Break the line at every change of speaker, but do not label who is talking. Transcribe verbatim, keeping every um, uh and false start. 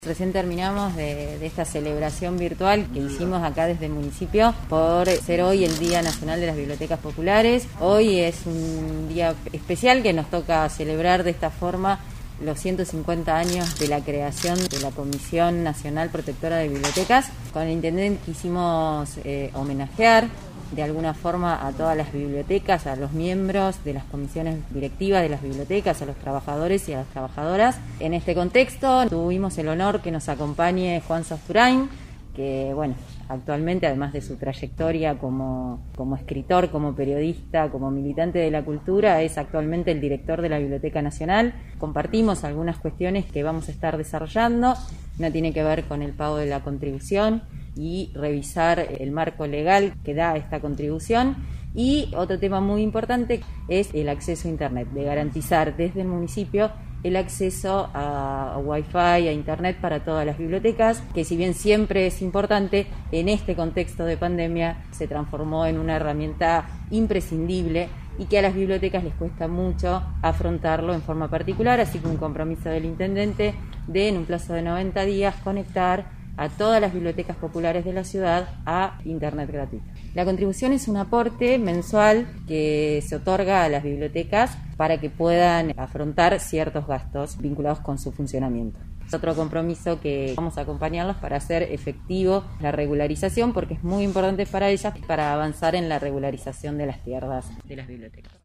Recién terminamos de, de esta celebración virtual que hicimos acá desde el municipio por ser hoy el Día Nacional de las Bibliotecas Populares. Hoy es un día especial que nos toca celebrar de esta forma los ciento cincuenta años de la creación de la Comisión Nacional Protectora de Bibliotecas. Con el intendente quisimos eh, homenajear de alguna forma a todas las bibliotecas, a los miembros de las comisiones directivas de las bibliotecas, a los trabajadores y a las trabajadoras. En este contexto tuvimos el honor que nos acompañe Juan Sasturain, que bueno, actualmente además de su trayectoria como, como escritor, como periodista, como militante de la cultura, es actualmente el director de la Biblioteca Nacional. Compartimos algunas cuestiones que vamos a estar desarrollando. Una tiene que ver con el pago de la contribución y revisar el marco legal que da esta contribución. Y otro tema muy importante es el acceso a Internet, de garantizar desde el municipio el acceso a Wi-Fi, a Internet para todas las bibliotecas, que si bien siempre es importante, en este contexto de pandemia se transformó en una herramienta imprescindible y que a las bibliotecas les cuesta mucho afrontarlo en forma particular, así que un compromiso del intendente de, en un plazo de noventa días, conectar a todas las bibliotecas populares de la ciudad a Internet gratuito. La contribución es un aporte mensual que se otorga a las bibliotecas para que puedan afrontar ciertos gastos vinculados con su funcionamiento. Es otro compromiso que vamos a acompañarlos para hacer efectivo la regularización, porque es muy importante para ellas para avanzar en la regularización de las tierras de las bibliotecas.